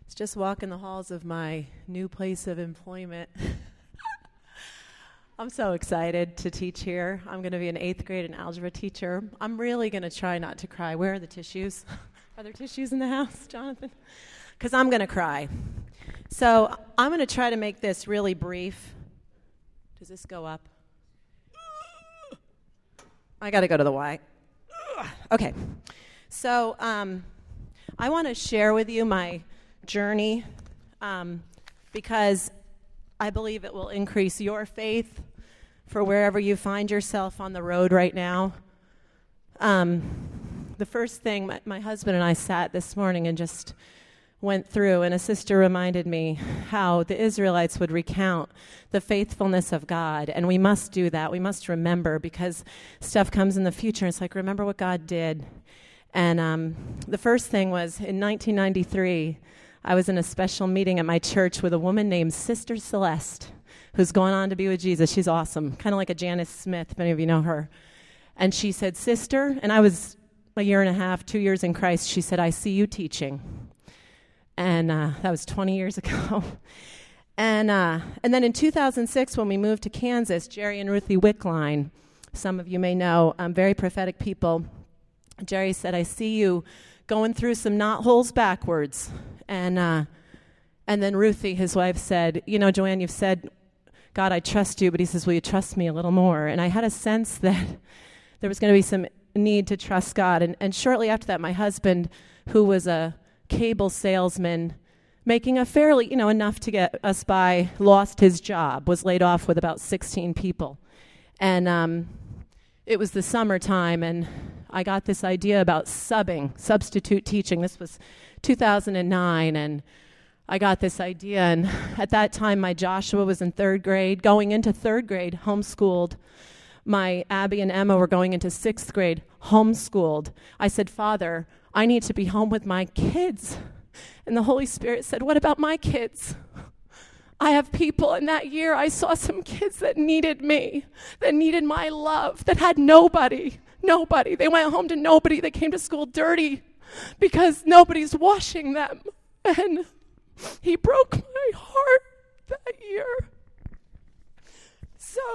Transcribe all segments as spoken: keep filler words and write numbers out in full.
was just walking the halls of my new place of employment. I'm so excited to teach here. I'm going to be an eighth grade and algebra teacher. I'm really going to try not to cry. Where are the tissues? Are there tissues in the house, Jonathan? Because I'm going to cry. So I'm going to try to make this really brief. Does this go up? I got to go to the Y. Okay. So um, I want to share with you my journey um, because I believe it will increase your faith for wherever you find yourself on the road right now. Um, the first thing, my, my husband and I sat this morning and just went through, and a sister reminded me how the Israelites would recount the faithfulness of God, and we must do that. We must remember, because stuff comes in the future. It's like, remember what God did. And um, the first thing was, in nineteen ninety-three, I was in a special meeting at my church with a woman named Sister Celeste, who's going on to be with Jesus. She's awesome, kind of like a Janice Smith, if any of you know her. And she said, Sister, and I was a year and a half, two years in Christ, she said, I see you teaching. And uh, that was twenty years ago. and uh, and then in two thousand six, when we moved to Kansas, Jerry and Ruthie Wickline, some of you may know, um, very prophetic people, Jerry said, I see you going through some knotholes backwards. And uh, and then Ruthie, his wife, said, you know, Joanne, you've said, God, I trust you, but he says, will you trust me a little more? And I had a sense that there was going to be some need to trust God. And, and shortly after that, my husband, who was a cable salesman, making a fairly, you know, enough to get us by, lost his job, was laid off with about sixteen people. And um, it was the summertime, and I got this idea about subbing, substitute teaching. This was two thousand nine, and I got this idea, and at that time, my Joshua was in third grade, going into third grade, homeschooled. My Abby and Emma were going into sixth grade, homeschooled. I said, Father, I need to be home with my kids. And the Holy Spirit said, what about my kids? I have people, and that year I saw some kids that needed me, that needed my love, that had nobody, nobody. They went home to nobody. They came to school dirty because nobody's washing them. And he broke my heart that year. So,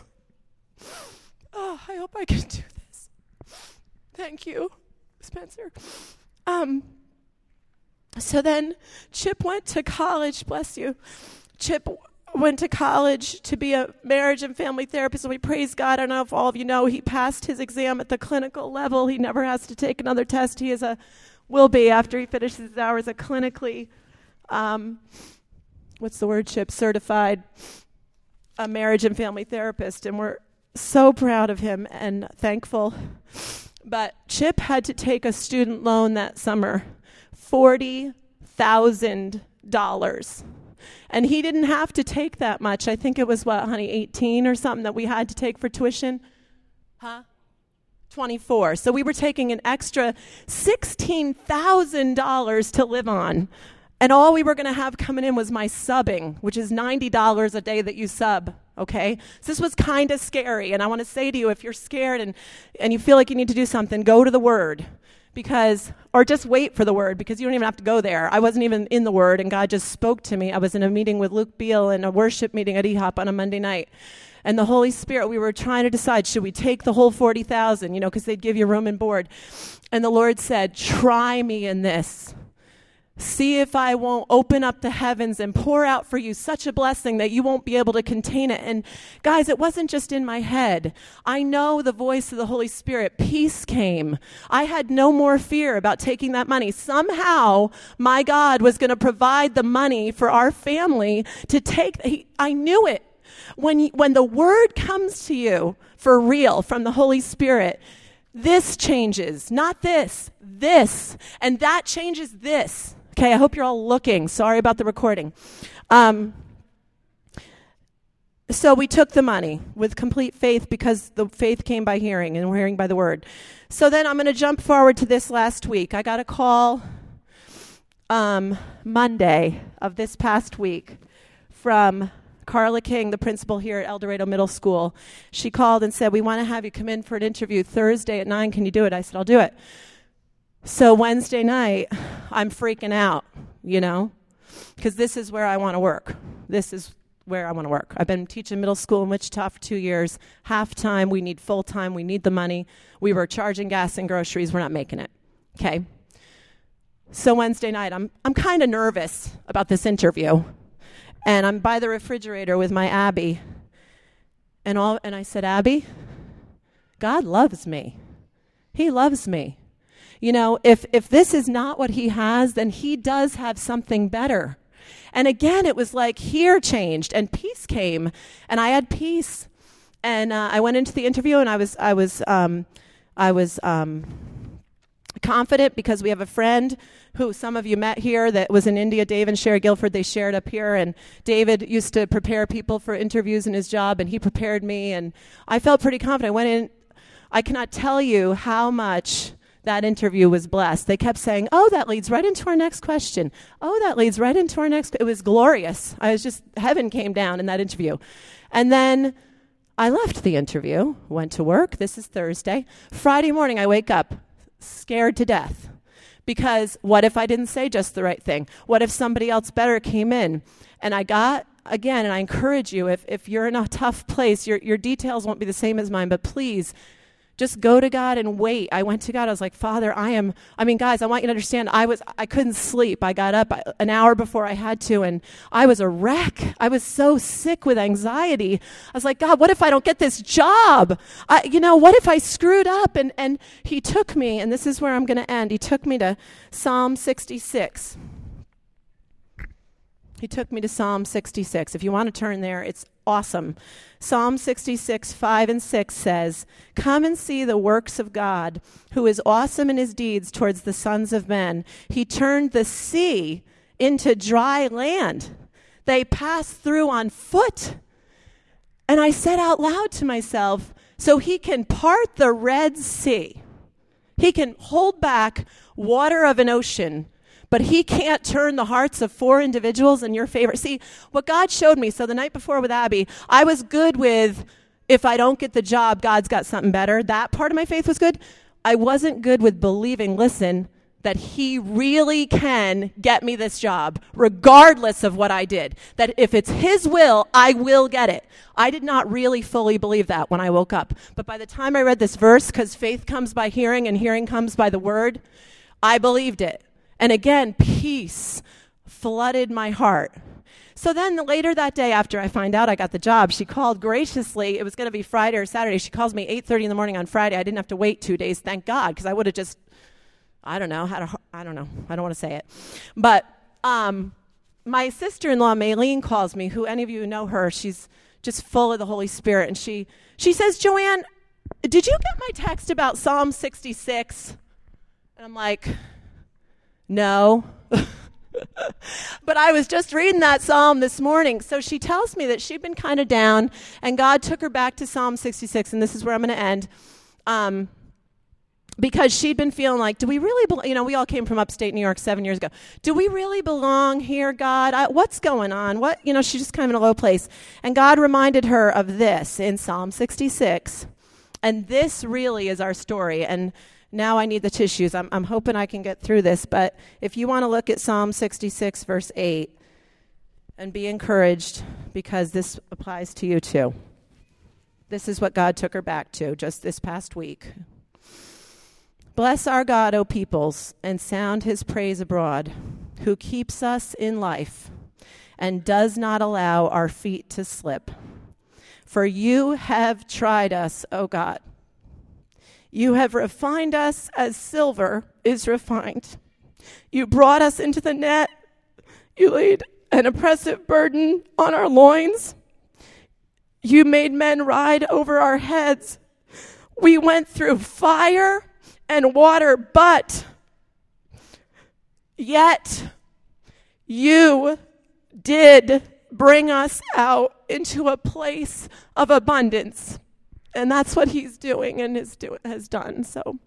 oh, I hope I can do this. Thank you, Spencer. Um, so then Chip went to college, bless you. Chip went to college to be a marriage and family therapist, and we praise God. I don't know if all of you know, he passed his exam at the clinical level. He never has to take another test. He is a, will be, after he finishes his hours, a clinically, um, what's the word, Chip, certified a marriage and family therapist, and we're so proud of him and thankful. But Chip had to take a student loan that summer, forty thousand dollars. And he didn't have to take that much. I think it was, what, honey, eighteen or something that we had to take for tuition? Huh? twenty-four. So we were taking an extra sixteen thousand dollars to live on. And all we were going to have coming in was my subbing, which is ninety dollars a day that you sub, okay? So this was kind of scary. And I want to say to you, if you're scared and, and you feel like you need to do something, go to the Word. Because, or just wait for the Word, because you don't even have to go there. I wasn't even in the Word, and God just spoke to me. I was in a meeting with Luke Beal and a worship meeting at E H O P on a Monday night. And the Holy Spirit, we were trying to decide, should we take the whole forty thousand, you know, because they'd give you room and board. And the Lord said, try me in this. See if I won't open up the heavens and pour out for you such a blessing that you won't be able to contain it. And guys, it wasn't just in my head. I know the voice of the Holy Spirit. Peace came. I had no more fear about taking that money. Somehow, my God was going to provide the money for our family to take. He, I knew it. When, you, when the word comes to you for real from the Holy Spirit, this changes, not this, this, and that changes this. Okay, I hope you're all looking. Sorry about the recording. Um, so we took the money with complete faith, because the faith came by hearing, and we're hearing by the word. So then I'm going to jump forward to this last week. I got a call um, Monday of this past week from Carla King, the principal here at El Dorado Middle School. She called and said, we want to have you come in for an interview Thursday at nine. Can you do it? I said, I'll do it. So Wednesday night, I'm freaking out, you know. because this is where I want to work. This is where I want to work. I've been teaching middle school in Wichita for two years. Half-time, we need full-time, we need the money. We were charging gas and groceries, we're not making it, okay? So Wednesday night, I'm I'm kind of nervous about this interview. And I'm by the refrigerator with my Abby. And all and I said, Abby, God loves me. He loves me. You know, if if this is not what he has, then he does have something better. And again, it was like here changed and peace came. And I had peace. And uh, I went into the interview and I was I was um, I was um, confident because we have a friend who some of you met here that was in India, Dave and Sherry Guilford. They shared up here, and David used to prepare people for interviews in his job, and he prepared me, and I felt pretty confident. I went in. I cannot tell you how much that interview was blessed. They kept saying, oh, that leads right into our next question. Oh, that leads right into our next. It was glorious. I was just, heaven came down in that interview. And then I left the interview, went to work. This is Thursday. Friday morning, I wake up scared to death. Because what if I didn't say just the right thing? What if somebody else better came in? And I got, again, and I encourage you, if, if you're in a tough place, your, your details won't be the same as mine, but please, just go to God and wait. I went to God. I was like, Father, I am, I mean, guys, I want you to understand, I was, I couldn't sleep. I got up an hour before I had to, and I was a wreck. I was so sick with anxiety. I was like, God, what if I don't get this job? I, you know, what if I screwed up? And, and he took me, and this is where I'm going to end. He took me to Psalm sixty-six. He took me to Psalm sixty-six. If you want to turn there, it's awesome. Psalm sixty-six, five and six says, come and see the works of God, who is awesome in his deeds towards the sons of men. He turned the sea into dry land. They passed through on foot. And I said out loud to myself, so he can part the Red Sea. He can hold back water of an ocean, but he can't turn the hearts of four individuals in your favor. See, what God showed me, so the night before with Abby, I was good with, if I don't get the job, God's got something better. That part of my faith was good. I wasn't good with believing, listen, that he really can get me this job, regardless of what I did. That if it's his will, I will get it. I did not really fully believe that when I woke up. But by the time I read this verse, because faith comes by hearing and hearing comes by the word, I believed it. And again, peace flooded my heart. So then later that day, after I find out I got the job, she called graciously. It was going to be Friday or Saturday. She calls me eight thirty in the morning on Friday. I didn't have to wait two days, thank God, because I would have just, I don't know, had a, I don't know. I don't want to say it. But um, my sister-in-law, Maylene, calls me, who any of you know her. She's just full of the Holy Spirit. And she, she says, Joanne, did you get my text about Psalm sixty-six? And I'm like, no. But I was just reading that psalm this morning. So she tells me that she'd been kind of down, and God took her back to Psalm sixty-six, and this is where I'm going to end. Um, because she'd been feeling like, do we really, be- you know, we all came from upstate New York seven years ago. Do we really belong here, God? I, what's going on? What, you know, she's just kind of in a low place. And God reminded her of this in Psalm sixty-six. And this really is our story. And now I need the tissues. I'm, I'm hoping I can get through this. But if you want to look at Psalm sixty-six, verse eight, and be encouraged, because this applies to you too. This is what God took her back to just this past week. Bless our God, O peoples, and sound his praise abroad, who keeps us in life and does not allow our feet to slip. For you have tried us, O God. You have refined us as silver is refined. You brought us into the net. You laid an oppressive burden on our loins. You made men ride over our heads. We went through fire and water, but yet you did bring us out into a place of abundance. And that's what he's doing and is do- has done. So,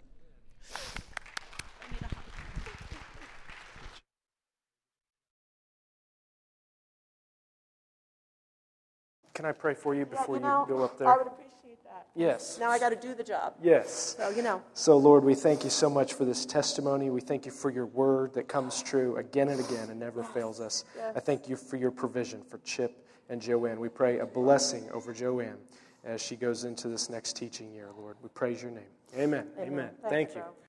can I pray for you before yeah, you, know, you go up there? I would appreciate that. Yes. Now I got to do the job. Yes. So, you know. So, Lord, we thank you so much for this testimony. We thank you for your word that comes true again and again and never fails us. Yes. I thank you for your provision for Chip and Joanne. We pray a blessing over Joanne as she goes into this next teaching year, Lord. We praise your name. Amen. Amen. Amen. Thank you. Bro.